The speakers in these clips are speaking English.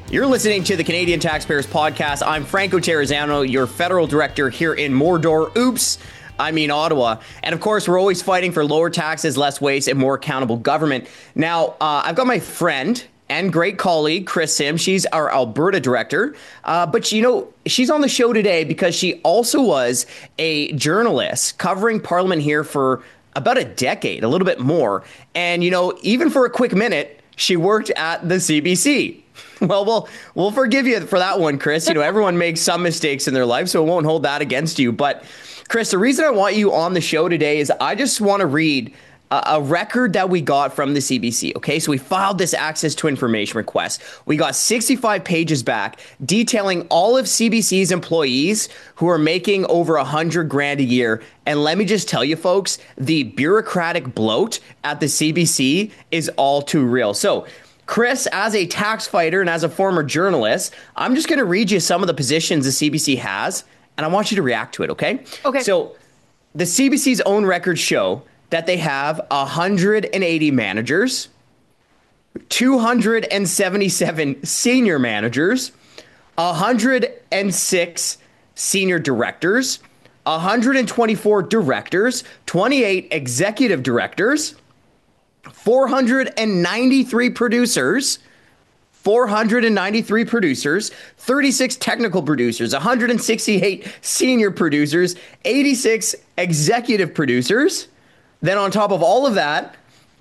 You're listening to the Canadian Taxpayers Podcast. I'm Franco Terrazzano, your federal director here in Mordor. Oops, I mean Ottawa. And of course, we're always fighting for lower taxes, less waste, and more accountable government. Now, I've got my friend and great colleague, Chris Sims. She's our Alberta director. But, you know, she's on the show today because she also was a journalist covering Parliament here for about a decade, a little bit more. And, you know, even for a quick minute, she worked at the CBC. Well, we'll forgive you for that one, Chris. You know, everyone makes some mistakes in their life, so it won't hold that against you. But, Chris, the reason I want you on the show today is I just want to read a record that we got from the CBC. Okay, so we filed this access to information request. We got 65 pages back detailing all of CBC's employees who are making over $100,000 a year. And let me just tell you, folks, the bureaucratic bloat at the CBC is all too real. So, Chris, as a tax fighter and as a former journalist, I'm just going to read you some of the positions the CBC has, and I want you to react to it, okay? Okay. So the CBC's own records show that they have 180 managers, 277 senior managers, 106 senior directors, 124 directors, 28 executive directors, 493 producers, 36 technical producers, 168 senior producers, 86 executive producers. Then on top of all of that,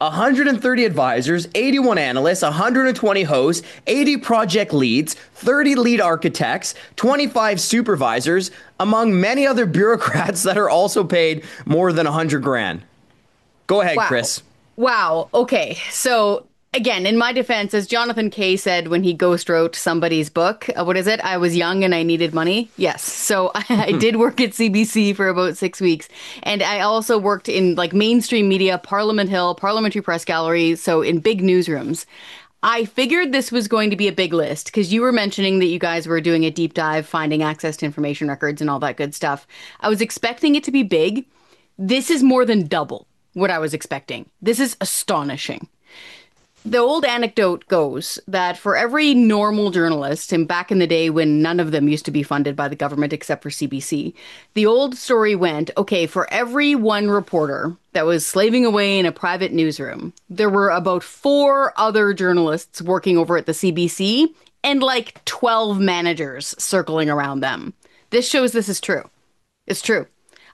130 advisors, 81 analysts, 120 hosts, 80 project leads, 30 lead architects, 25 supervisors, among many other bureaucrats that are also paid more than $100,000. Go ahead, wow. Chris. Wow. Okay. So again, in my defense, as Jonathan Kay said when he ghost wrote somebody's book, what is it? I was young and I needed money. Yes. So I did work at CBC for about 6 weeks. And I also worked in like mainstream media, Parliament Hill, Parliamentary Press Gallery. So in big newsrooms. I figured this was going to be a big list because you were mentioning that you guys were doing a deep dive, finding access to information records and all that good stuff. I was expecting it to be big. This is more than double what I was expecting. This is astonishing. The old anecdote goes that for every normal journalist, and back in the day when none of them used to be funded by the government except for CBC, the old story went, okay, for every one reporter that was slaving away in a private newsroom, there were about 4 other journalists working over at the CBC and like 12 managers circling around them. This shows this is true. It's true.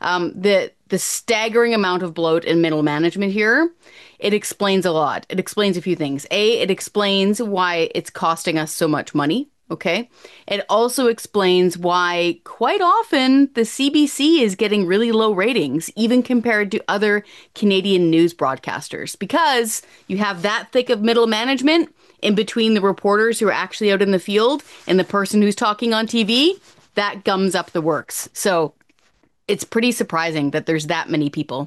The staggering amount of bloat in middle management here, it explains a lot. It explains a few things. It explains why it's costing us so much money, okay? It also explains why quite often the CBC is getting really low ratings, even compared to other Canadian news broadcasters, because you have that thick of middle management in between the reporters who are actually out in the field and the person who's talking on TV, that gums up the works. So it's pretty surprising that there's that many people.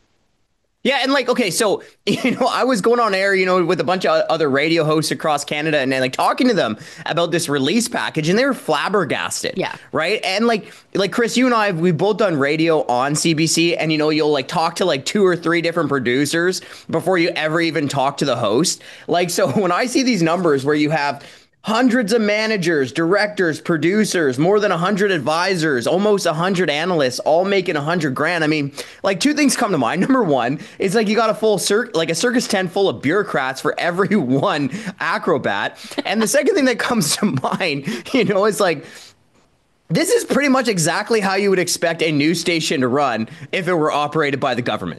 Yeah, and like, okay, so, you know, I was going on air, you know, with a bunch of other radio hosts across Canada and like talking to them about this release package, and they were flabbergasted. Yeah. Right. And like Chris, you and I, we've both done radio on CBC, and, you know, you'll like talk to like 2 or 3 different producers before you ever even talk to the host. Like, so when I see these numbers where you have hundreds of managers, directors, producers, more than 100 advisors, almost 100 analysts, all making $100,000. I mean, like 2 things come to mind. Number one, it's like you got a full like a circus tent full of bureaucrats for every one acrobat. And the second thing that comes to mind, you know, is like, this is pretty much exactly how you would expect a news station to run if it were operated by the government.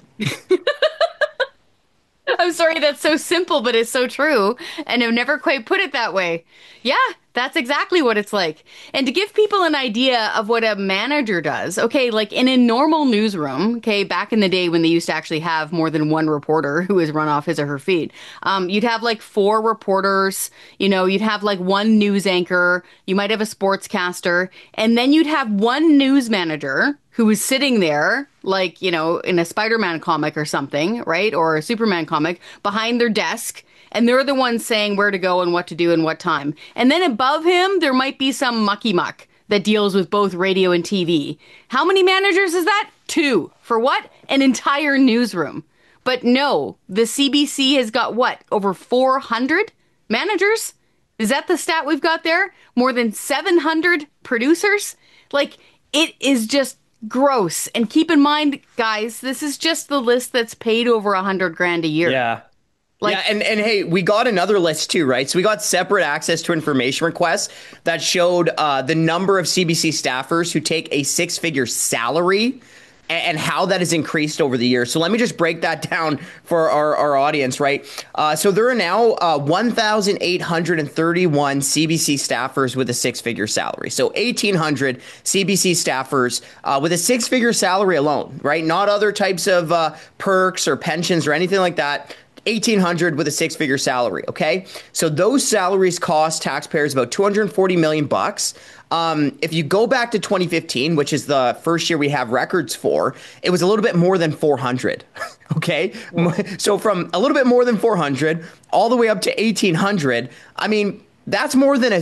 I'm sorry, that's so simple, but it's so true. And I've never quite put it that way. Yeah, that's exactly what it's like. And to give people an idea of what a manager does, okay, like in a normal newsroom, okay, back in the day when they used to actually have more than one reporter who was run off his or her feed, you'd have like 4 reporters, you know, you'd have like 1 news anchor, you might have a sportscaster, and then you'd have 1 news manager who was sitting there, like, you know, in a Spider-Man comic or something, right? Or a Superman comic, behind their desk. And they're the ones saying where to go and what to do and what time. And then above him, there might be some mucky muck that deals with both radio and TV. How many managers is that? 2. For what? An entire newsroom. But no, the CBC has got what? Over 400 managers? Is that the stat we've got there? More than 700 producers? Like, it is just gross. And keep in mind, guys, this is just the list that's paid over 100 grand a year. Yeah. Like, Yeah, and hey, we got another list too, right? So we got separate access to information requests that showed the number of CBC staffers who take a six-figure salary and how that has increased over the years. So let me just break that down for our audience, right? So there are now 1,831 CBC staffers with a six-figure salary. So 1,800 CBC staffers with a six-figure salary alone, right? Not other types of perks or pensions or anything like that. 1,800 with a six-figure salary. Okay, so those salaries cost taxpayers about 240 million bucks. If you go back to 2015, which is the first year we have records for, it was a little bit more than 400. Okay, so from a little bit more than 400 all the way up to 1,800. I mean, that's more than a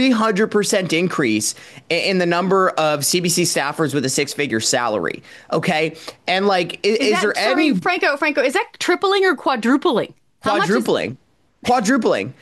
300% increase in the number of CBC staffers with a six-figure salary. Okay, and like, is there any Franco? Is that tripling or quadrupling? Quadrupling.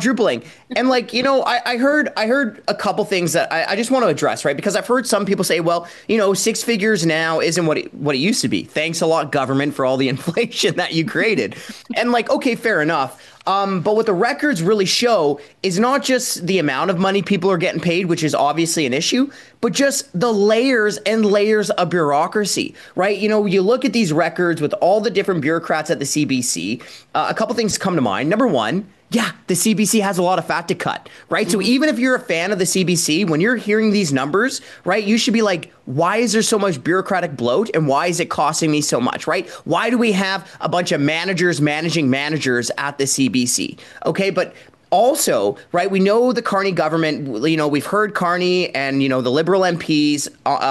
And like, I heard a couple things that I just want to address, right? Because I've heard some people say, well, six figures now isn't what it used to be. Thanks a lot, government, for all the inflation that you created. And like, okay, fair enough. But what the records really show is not just the amount of money people are getting paid, which is obviously an issue, but just the layers and layers of bureaucracy, right? You look at these records with all the different bureaucrats at the CBC. A couple things come to mind. Number one, yeah, the CBC has a lot of fat to cut, right? So even if you're a fan of the CBC, when you're hearing these numbers, right, you should be like, why is there so much bureaucratic bloat and why is it costing me so much, right? Why do we have a bunch of managers managing managers at the CBC? Okay, but also, right, we know the Carney government, we've heard Carney and, the Liberal MPs,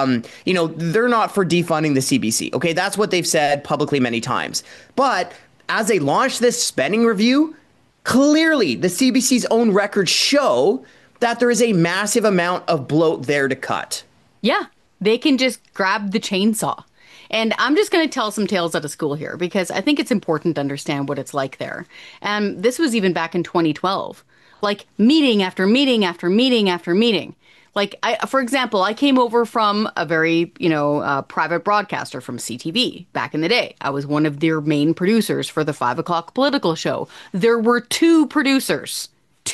they're not for defunding the CBC. Okay, that's what they've said publicly many times. But as they launch this spending review, clearly, the CBC's own records show that there is a massive amount of bloat there to cut. Yeah, they can just grab the chainsaw. And I'm just going to tell some tales out of school here because I think it's important to understand what it's like there. And this was even back in 2012, like meeting after meeting after meeting after meeting. Like, for example, I came over from a very, private broadcaster from CTV back in the day. I was one of their main producers for the 5 o'clock political show. There were two producers,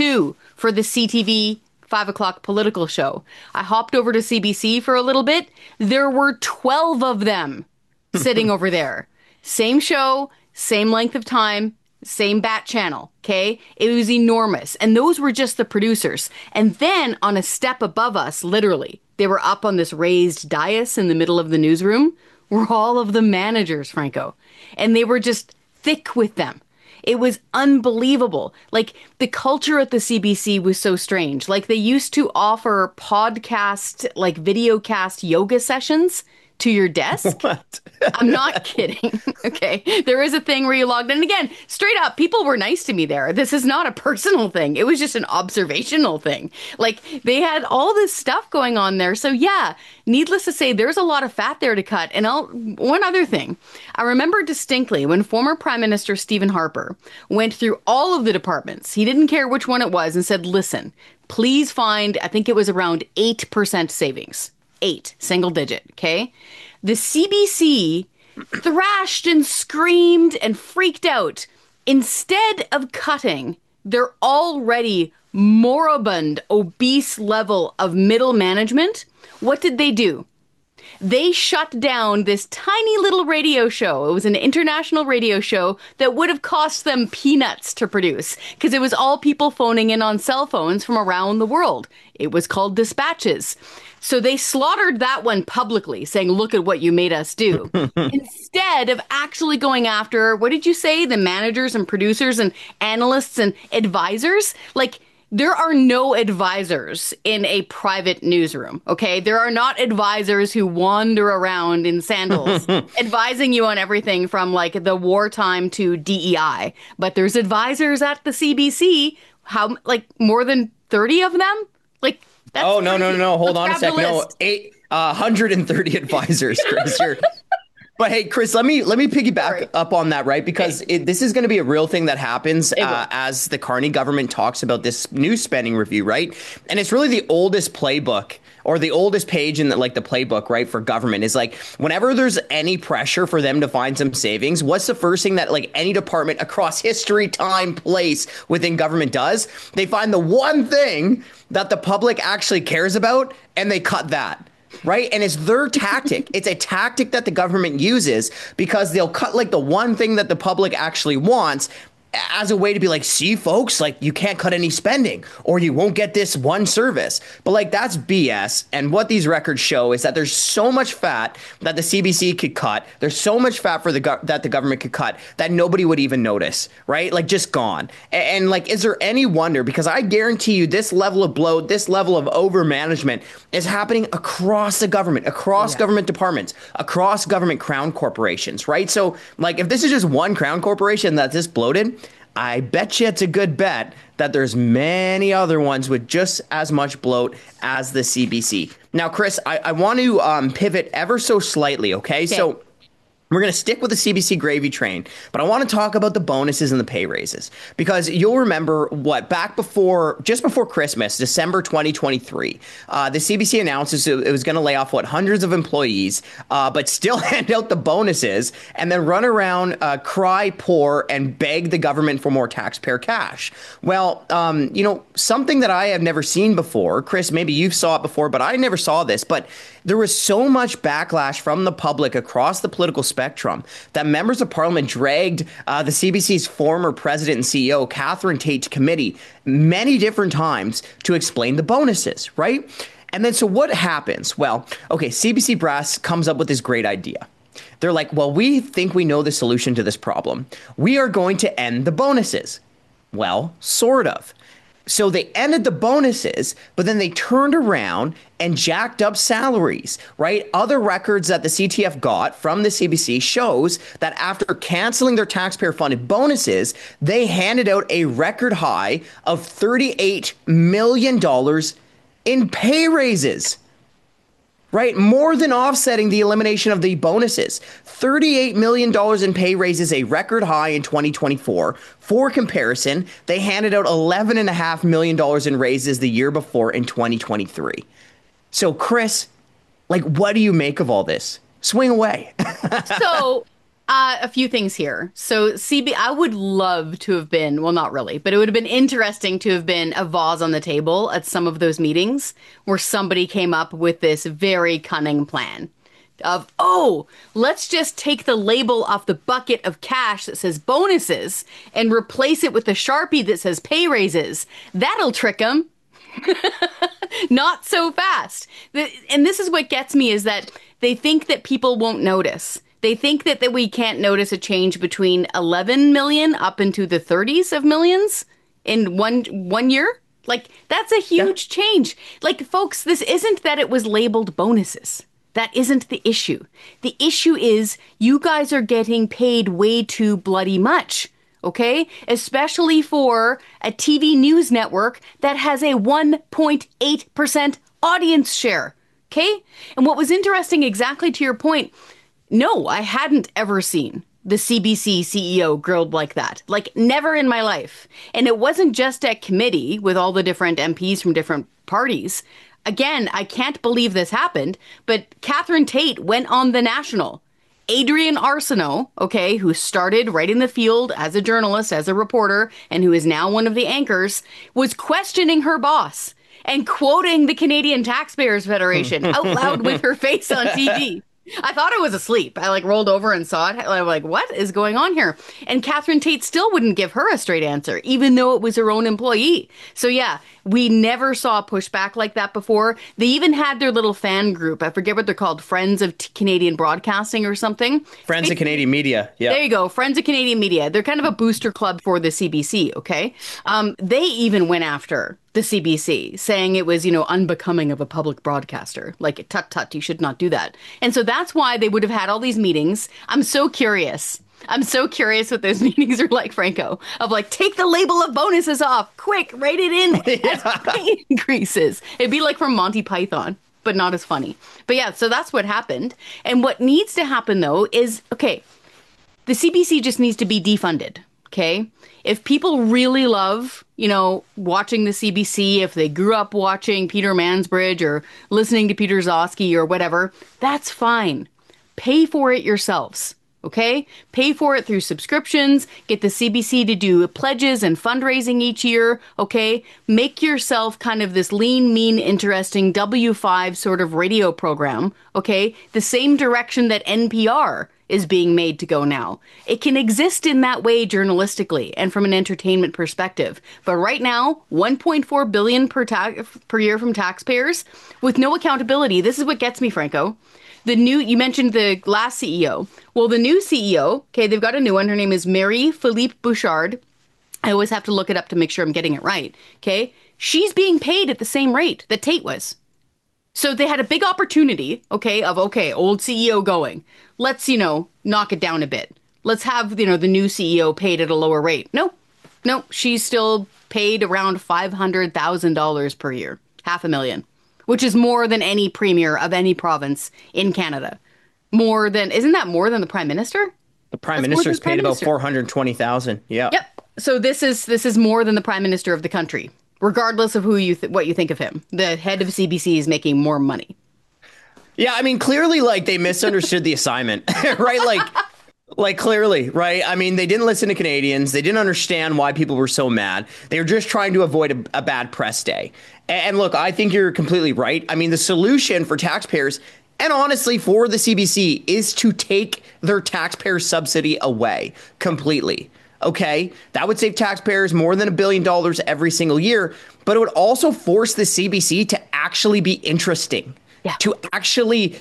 for the CTV 5 o'clock political show. I hopped over to CBC for a little bit. There were 12 of them sitting over there. Same show, same length of time, same bat channel, okay? It was enormous. And those were just the producers. And then on a step above us, literally, they were up on this raised dais in the middle of the newsroom, were all of the managers, Franco. And they were just thick with them. It was unbelievable. Like, the culture at the CBC was so strange. Like, they used to offer podcast, like videocast yoga sessions to your desk. What? I'm not kidding. Okay. There is a thing where you logged in. And again, straight up, people were nice to me there. This is not a personal thing. It was just an observational thing. Like, they had all this stuff going on there. So yeah, needless to say, there's a lot of fat there to cut. And one other thing, I remember distinctly when former Prime Minister Stephen Harper went through all of the departments. He didn't care which one it was and said, listen, please find, I think it was around 8% savings. 8, single digit, okay? The CBC thrashed and screamed and freaked out. Instead of cutting their already moribund, obese level of middle management, what did they do? They shut down this tiny little radio show. It was an international radio show that would have cost them peanuts to produce because it was all people phoning in on cell phones from around the world. It was called Dispatches. So they slaughtered that one publicly, saying, look at what you made us do. Instead of actually going after, what did you say, the managers and producers and analysts and advisors? Like, there are no advisors in a private newsroom, okay? There are not advisors who wander around in sandals advising you on everything from, like, the wartime to DEI. But there's advisors at the CBC, more than 30 of them? Like, that's no. Hold on a second. No, 130 advisors, Chris. But hey, Chris, let me piggyback Sorry. up on that, right? Because this is going to be a real thing that happens will. as the Carney government talks about this new spending review, right? And it's really the oldest playbook or the oldest page in the playbook, right, for government is like whenever there's any pressure for them to find some savings, what's the first thing that like any department across history, time, place within government does? They find the one thing that the public actually cares about and they cut that. Right. And it's their tactic. It's a tactic that the government uses because they'll cut like the one thing that the public actually wants as a way to be like, see, folks, like you can't cut any spending or you won't get this one service. But like that's BS. And what these records show is that there's so much fat that the CBC could cut. There's so much fat for that the government could cut that nobody would even notice. Right. Like just gone. And like, is there any wonder? Because I guarantee you this level of bloat, this level of over management is happening across the government, across government departments, across government crown corporations. Right. So like if this is just one crown corporation that's this bloated, I bet you it's a good bet that there's many other ones with just as much bloat as the CBC. Now, Chris, I want to pivot ever so slightly, okay? So we're going to stick with the CBC gravy train, but I want to talk about the bonuses and the pay raises because you'll remember just before Christmas, December 2023, the CBC announced it was going to lay off hundreds of employees, but still hand out the bonuses and then run around, cry poor and beg the government for more taxpayer cash. Well, something that I have never seen before, Chris, maybe you saw it before, but I never saw this, but there was so much backlash from the public across the political spectrum that members of parliament dragged the CBC's former president and CEO, Catherine Tate, to committee many different times to explain the bonuses, right? And then so what happens? Well, okay, CBC brass comes up with this great idea. They're like, well, we think we know the solution to this problem. We are going to end the bonuses. Well, sort of. So they ended the bonuses, but then they turned around and jacked up salaries, right? Other records that the CTF got from the CBC shows that after canceling their taxpayer-funded bonuses, they handed out a record high of $38 million in pay raises. Right? More than offsetting the elimination of the bonuses. $38 million in pay raises, a record high in 2024. For comparison, they handed out $11.5 million in raises the year before in 2023. So, Chris, like, what do you make of all this? Swing away. So, a few things here. So I would love to have been, well, not really, but it would have been interesting to have been a vase on the table at some of those meetings where somebody came up with this very cunning plan of, let's just take the label off the bucket of cash that says bonuses and replace it with a Sharpie that says pay raises. That'll trick them. Not so fast. And this is what gets me is that they think that people won't notice. They think that we can't notice a change between 11 million up into the 30s of millions in one year. Like, that's a huge change. Like, folks, this isn't that it was labeled bonuses. That isn't the issue. The issue is you guys are getting paid way too bloody much. Okay? Especially for a TV news network that has a 1.8% audience share. Okay? And what was interesting, exactly to your point, no, I hadn't ever seen the CBC CEO grilled like that. Like, never in my life. And it wasn't just at committee with all the different MPs from different parties. Again, I can't believe this happened, but Catherine Tate went on The National. Adrienne Arsenault, okay, who started right in the field as a journalist, as a reporter, and who is now one of the anchors, was questioning her boss and quoting the Canadian Taxpayers Federation out loud with her face on TV. I thought I was asleep. I rolled over and saw it. I'm like, what is going on here? And Catherine Tate still wouldn't give her a straight answer, even though it was her own employee. So yeah, we never saw pushback like that before. They even had their little fan group. I forget what they're called. Friends of Canadian Broadcasting or something. Friends of Canadian Media. Yeah. There you go. Friends of Canadian Media. They're kind of a booster club for the CBC. Okay. They even went after the CBC, saying it was, unbecoming of a public broadcaster. Like, tut tut, you should not do that. And so that's why they would have had all these meetings. I'm so curious what those meetings are like, Franco, of take the label of bonuses off, quick, write it in as pay increases. It'd be like from Monty Python. but not as funny. But yeah, so that's what happened. And what needs to happen, though, is, okay, the CBC just needs to be defunded, okay? If people really love, watching the CBC, if they grew up watching Peter Mansbridge or listening to Peter Zosky or whatever, that's fine. Pay for it yourselves, okay? Pay for it through subscriptions, get the CBC to do pledges and fundraising each year, okay? Make yourself kind of this lean, mean, interesting W5 sort of radio program, okay? The same direction that NPR is being made to go now. It can exist in that way journalistically and from an entertainment perspective. But right now, $1.4 billion per year from taxpayers with no accountability. This is what gets me, Franco. You mentioned the last CEO. Well, the new CEO, okay, they've got a new one. Her name is Marie-Philippe Bouchard. I always have to look it up to make sure I'm getting it right, okay? She's being paid at the same rate that Tate was. So they had a big opportunity, old CEO going. Let's, knock it down a bit. Let's have, the new CEO paid at a lower rate. No, she's still paid around $500,000 per year, $500,000, which is more than any premier of any province in Canada. Isn't that more than the Prime Minister? The Prime Minister's paid about $420,000. Yeah. Yep. So this is more than the Prime Minister of the country. Regardless of what you think of him, the head of CBC is making more money. Yeah, I mean, clearly, they misunderstood the assignment, right? Like clearly, right? I mean, they didn't listen to Canadians. They didn't understand why people were so mad. They were just trying to avoid a bad press day. And look, I think you're completely right. I mean, the solution for taxpayers and honestly for the CBC is to take their taxpayer subsidy away completely. Okay, that would save taxpayers more than $1 billion every single year, but it would also force the CBC to actually be interesting, to actually,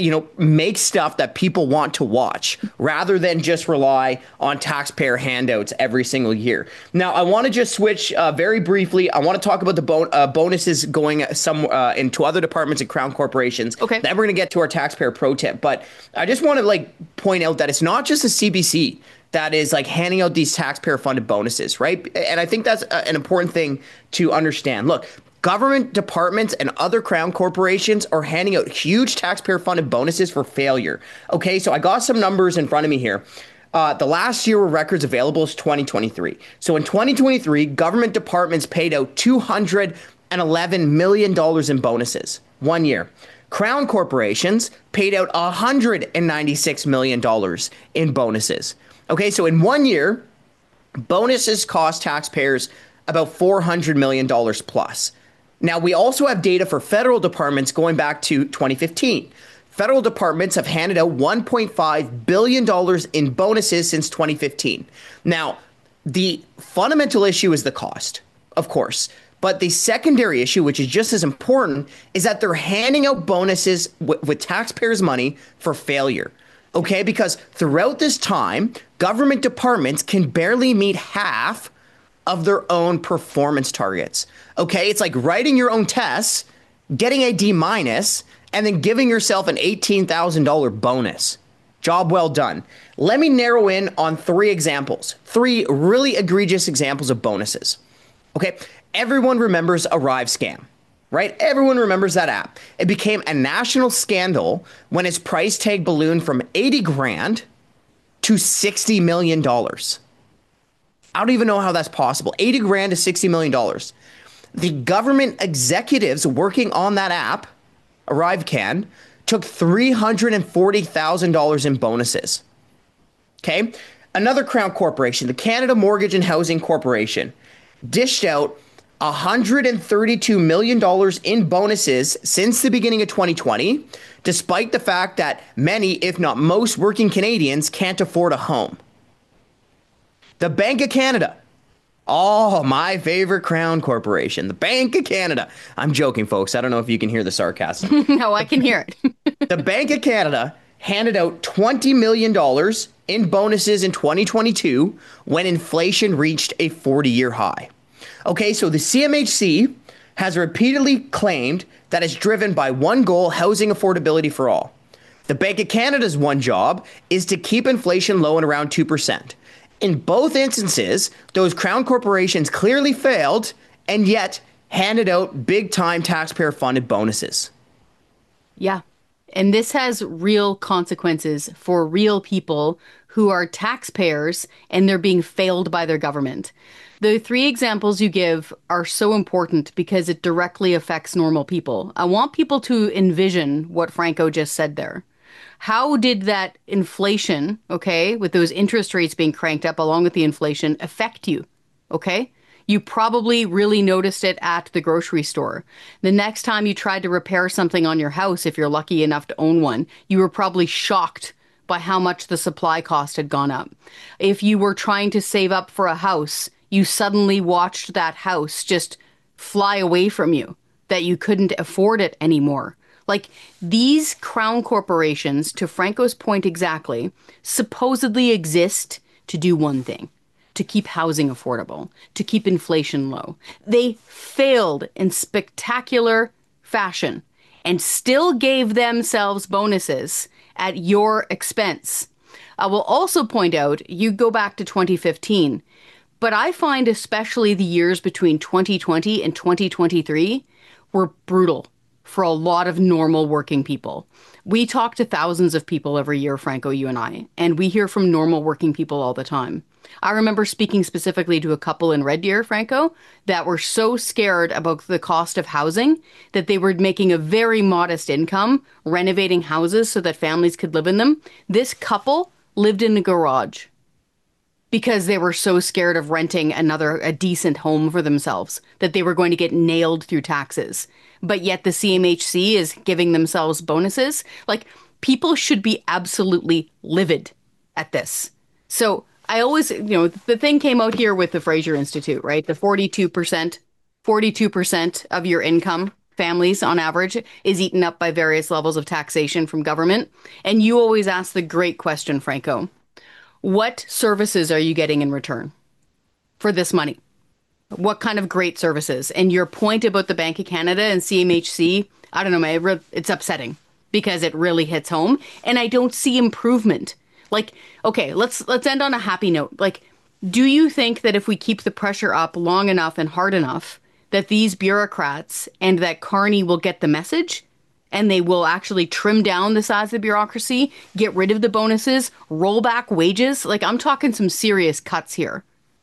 make stuff that people want to watch rather than just rely on taxpayer handouts every single year. Now, I want to just switch very briefly. I want to talk about the bonuses going into other departments and Crown corporations. Okay. Then we're going to get to our taxpayer pro tip. But I just want to point out that it's not just the CBC that is handing out these taxpayer funded bonuses, right? And I think that's an important thing to understand. Look, government departments and other Crown corporations are handing out huge taxpayer funded bonuses for failure. Okay, so I got some numbers in front of me here. The last year where records available is 2023. So in 2023, government departments paid out $211 million in bonuses 1 year. Crown corporations paid out $196 million in bonuses. Okay, so in 1 year, bonuses cost taxpayers about $400 million plus. Now, we also have data for federal departments going back to 2015. Federal departments have handed out $1.5 billion in bonuses since 2015. Now, the fundamental issue is the cost, of course. But the secondary issue, which is just as important, is that they're handing out bonuses with taxpayers' money for failure. Okay, because throughout this time, government departments can barely meet half of their own performance targets. Okay, it's like writing your own tests, getting a D-, and then giving yourself an $18,000 bonus. Job well done. Let me narrow in on 3 examples, 3 really egregious examples of bonuses. Okay, everyone remembers Arrive Scam. Right? Everyone remembers that app. It became a national scandal when its price tag ballooned from 80 grand to $60 million. I don't even know how that's possible. 80 grand to $60 million. The government executives working on that app, ArriveCan, took $340,000 in bonuses. Okay? Another Crown corporation, the Canada Mortgage and Housing Corporation, dished out $132 million in bonuses since the beginning of 2020, despite the fact that many, if not most, working Canadians can't afford a home. The Bank of Canada. Oh, my favorite Crown corporation, the Bank of Canada. I'm joking, folks. I don't know if you can hear the sarcasm. No, I can hear it. The Bank of Canada handed out $20 million in bonuses in 2022 when inflation reached a 40-year high. Okay, so the CMHC has repeatedly claimed that it's driven by one goal: housing affordability for all. The Bank of Canada's one job is to keep inflation low and around 2%. In both instances, those Crown corporations clearly failed and yet handed out big-time taxpayer-funded bonuses. Yeah. And this has real consequences for real people who are taxpayers and they're being failed by their government. The three examples you give are so important because it directly affects normal people. I want people to envision what Franco just said there. How did that inflation, okay, with those interest rates being cranked up along with the inflation, affect you? Okay? You probably really noticed it at the grocery store. The next time you tried to repair something on your house, if you're lucky enough to own one, you were probably shocked by how much the supply cost had gone up. If you were trying to save up for a house, you suddenly watched that house just fly away from you, that you couldn't afford it anymore. Like these crown corporations, to Franco's point exactly, supposedly exist to do one thing, to keep housing affordable, to keep inflation low. They failed in spectacular fashion and still gave themselves bonuses at your expense. I will also point out, you go back to 2015, but I find especially the years between 2020 and 2023 were brutal for a lot of normal working people. We talk to thousands of people every year, Franco, you and I, and we hear from normal working people all the time. I remember speaking specifically to a couple in Red Deer, Franco, that were so scared about the cost of housing that they were making a very modest income, renovating houses so that families could live in them. This couple lived in a garage because they were so scared of renting a decent home for themselves that they were going to get nailed through taxes. But yet the CMHC is giving themselves bonuses. Like, people should be absolutely livid at this. So I always, the thing came out here with the Fraser Institute, right? The 42% of your income, families on average, is eaten up by various levels of taxation from government. And you always ask the great question, Franco. What services are you getting in return for this money? What kind of great services? And your point about the Bank of Canada and CMHC, I don't know, it's upsetting because it really hits home. And I don't see improvement. Like, okay, let's end on a happy note. Like, do you think that if we keep the pressure up long enough and hard enough, that these bureaucrats and that Carney will get the message? And they will actually trim down the size of the bureaucracy, get rid of the bonuses, roll back wages. Like, I'm talking some serious cuts here.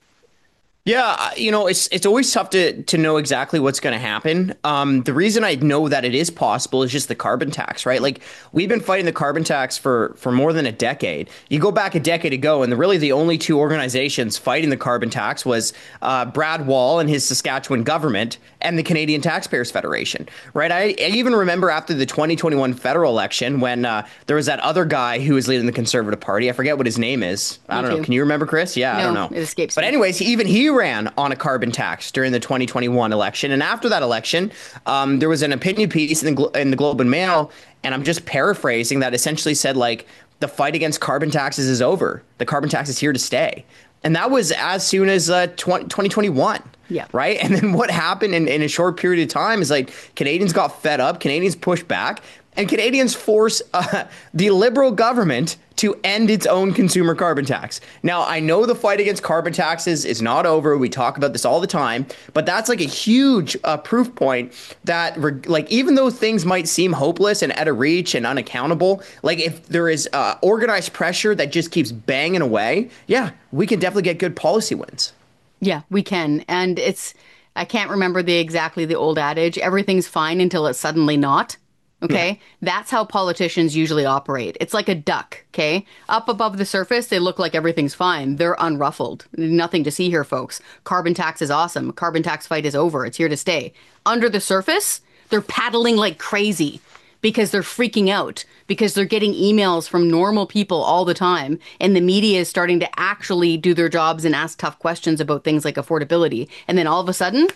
Yeah, it's always tough to know exactly what's going to happen. The reason I know that it is possible is just the carbon tax, right? Like, we've been fighting the carbon tax for more than a decade. You go back a decade ago, and really the only two organizations fighting the carbon tax was Brad Wall and his Saskatchewan government and the Canadian Taxpayers Federation, right? I even remember after the 2021 federal election when there was that other guy who was leading the Conservative Party. I forget what his name is. I don't know. Can you remember, Chris? Yeah, no, I don't know. It escapes me. But anyways, he ran on a carbon tax during the 2021 election. And after that election, there was an opinion piece in the Globe and Mail, and I'm just paraphrasing, that essentially said, like, the fight against carbon taxes is over. The carbon tax is here to stay. And that was as soon as 2021. Yeah. Right. And then what happened in a short period of time is, like, Canadians got fed up. Canadians pushed back. And Canadians force the Liberal government to end its own consumer carbon tax. Now, I know the fight against carbon taxes is not over. We talk about this all the time, but that's like a huge proof point that, like, even though things might seem hopeless and out of reach and unaccountable, like, if there is organized pressure that just keeps banging away, yeah, we can definitely get good policy wins. Yeah, we can. And I can't remember exactly the old adage, everything's fine until it's suddenly not. Okay. Yeah. That's how politicians usually operate. It's like a duck. Okay. Up above the surface, they look like everything's fine. They're unruffled. Nothing to see here, folks. Carbon tax is awesome. Carbon tax fight is over. It's here to stay. Under the surface, they're paddling like crazy because they're freaking out, because they're getting emails from normal people all the time. And the media is starting to actually do their jobs and ask tough questions about things like affordability. And then all of a sudden,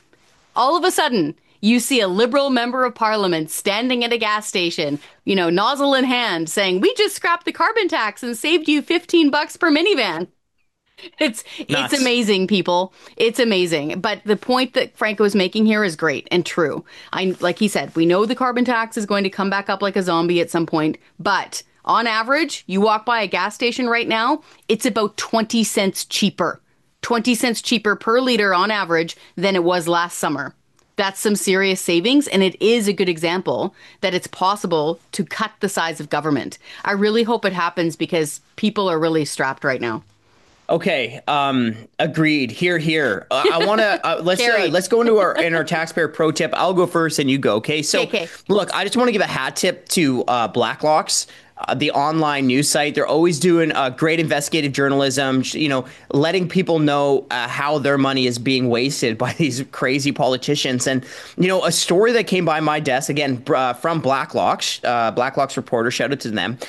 you see a Liberal member of Parliament standing at a gas station, nozzle in hand, saying, "We just scrapped the carbon tax and saved you $15 per minivan." It's amazing, people. It's amazing. But the point that Franco is making here is great and true. Like he said, we know the carbon tax is going to come back up like a zombie at some point. But on average, you walk by a gas station right now, it's about 20 cents cheaper. 20 cents cheaper per liter on average than it was last summer. That's some serious savings, and it is a good example that it's possible to cut the size of government. I really hope it happens because people are really strapped right now. Okay, agreed. Here. I want to let's go into our taxpayer pro tip. I'll go first, and you go. Okay, so Okay. look, I just want to give a hat tip to Blacklocks, the online news site. They're always doing great investigative journalism. Letting people know how their money is being wasted by these crazy politicians. And a story that came by my desk again from Blacklocks, Blacklocks reporter. Shout out to them.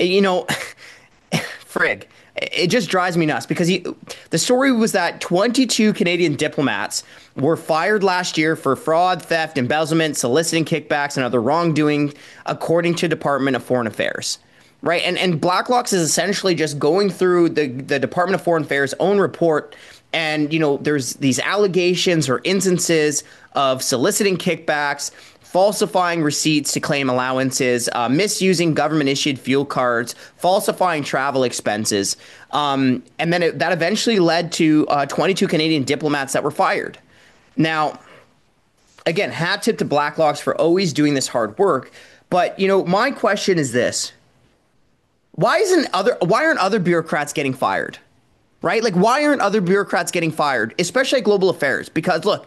Frig. It just drives me nuts because the story was that 22 Canadian diplomats were fired last year for fraud, theft, embezzlement, soliciting kickbacks, and other wrongdoing, according to Department of Foreign Affairs. Right. And Blacklocks is essentially just going through the Department of Foreign Affairs' own report. And, there's these allegations or instances of soliciting kickbacks, falsifying receipts to claim allowances, misusing government-issued fuel cards, falsifying travel expenses. And then that eventually led to 22 Canadian diplomats that were fired. Now, again, hat tip to Blacklocks for always doing this hard work. But, my question is this. Why aren't other bureaucrats getting fired? Right? Like, why aren't other bureaucrats getting fired, especially at Global Affairs? Because, look,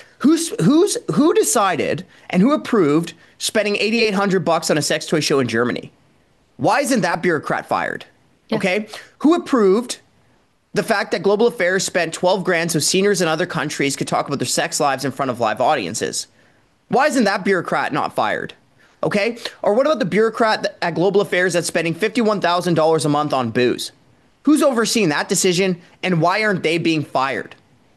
who decided and who approved spending $8,800 on a sex toy show in Germany? Why isn't that bureaucrat fired? Yeah. Okay. Who approved the fact that Global Affairs spent 12 grand so seniors in other countries could talk about their sex lives in front of live audiences? Why isn't that bureaucrat not fired? Okay. Or what about the bureaucrat at Global Affairs that's spending $51,000 a month on booze? Who's overseeing that decision, and why aren't they being fired?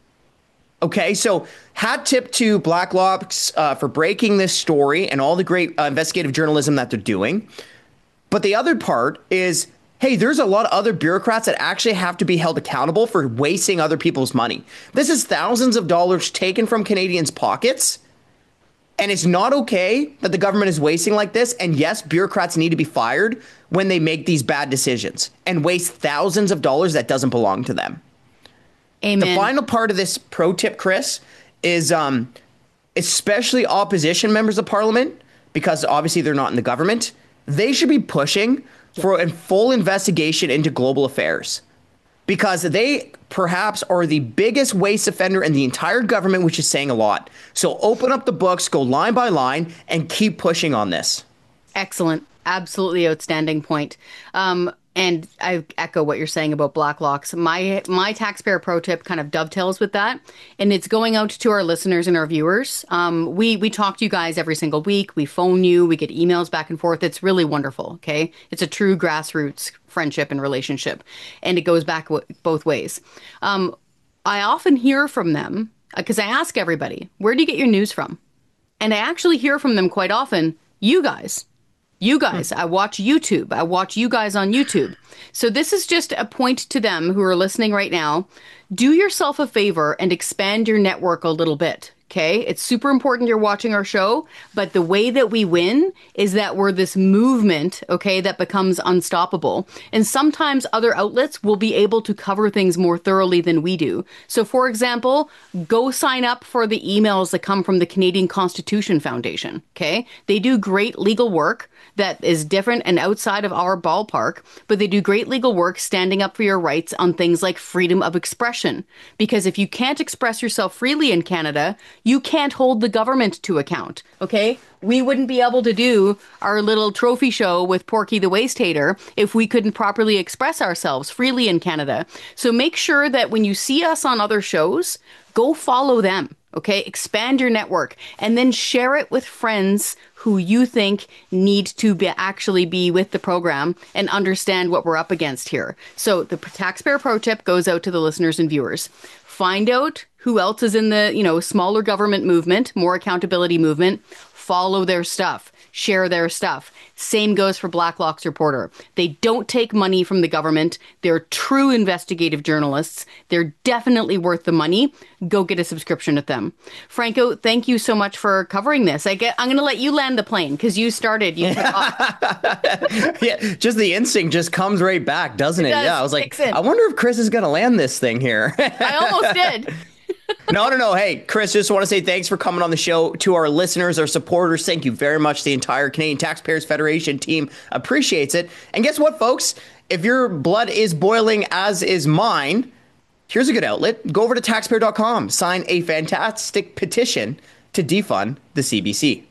Okay, so hat tip to Blacklocks for breaking this story and all the great investigative journalism that they're doing. But the other part is, hey, there's a lot of other bureaucrats that actually have to be held accountable for wasting other people's money. This is thousands of dollars taken from Canadians' pockets. And it's not okay that the government is wasting like this. And yes, bureaucrats need to be fired when they make these bad decisions and waste thousands of dollars that doesn't belong to them. Amen. The final part of this pro tip, Chris, is especially opposition members of parliament, because obviously they're not in the government, they should be pushing for a full investigation into Global Affairs, because they perhaps are the biggest waste offender in the entire government, which is saying a lot. So open up the books, go line by line, and keep pushing on this. Excellent. Absolutely outstanding point. And I echo what you're saying about Blacklocks. My taxpayer pro tip kind of dovetails with that, and it's going out to our listeners and our viewers. We talk to you guys every single week. We phone you. We get emails back and forth. It's really wonderful. Okay, it's a true grassroots friendship and relationship, and it goes back both ways. I often hear from them because I ask everybody, "Where do you get your news from?" And I actually hear from them quite often. You guys, I watch YouTube. I watch you guys on YouTube. So this is just a point to them who are listening right now. Do yourself a favor and expand your network a little bit. Okay, it's super important you're watching our show, but the way that we win is that we're this movement, okay, that becomes unstoppable. And sometimes other outlets will be able to cover things more thoroughly than we do. So, for example, go sign up for the emails that come from the Canadian Constitution Foundation, okay? They do great legal work that is different and outside of our ballpark, but they do great legal work standing up for your rights on things like freedom of expression. Because if you can't express yourself freely in Canada, you can't hold the government to account, okay? We wouldn't be able to do our little trophy show with Porky the Waste Hater if we couldn't properly express ourselves freely in Canada. So make sure that when you see us on other shows, go follow them, okay? Expand your network and then share it with friends who you think need to actually be with the program and understand what we're up against here. So the taxpayer pro tip goes out to the listeners and viewers. Find out who else is in the, smaller government movement, more accountability movement. Follow their stuff. Share their stuff. Same goes for Blacklocks Reporter. They don't take money from the government. They're true investigative journalists. They're definitely worth the money. Go get a subscription with them. Franco, thank you so much for covering this. I'm going to let you land the plane because you started. You took off. Yeah, just the instinct just comes right back, doesn't it? Does. Yeah, I was like, I wonder if Chris is going to land this thing here. I almost did. No. Hey, Chris, just want to say thanks for coming on the show. To our listeners, our supporters, thank you very much. The entire Canadian Taxpayers Federation team appreciates it. And guess what, folks? If your blood is boiling, as is mine, here's a good outlet. Go over to taxpayer.com, sign a fantastic petition to defund the CBC.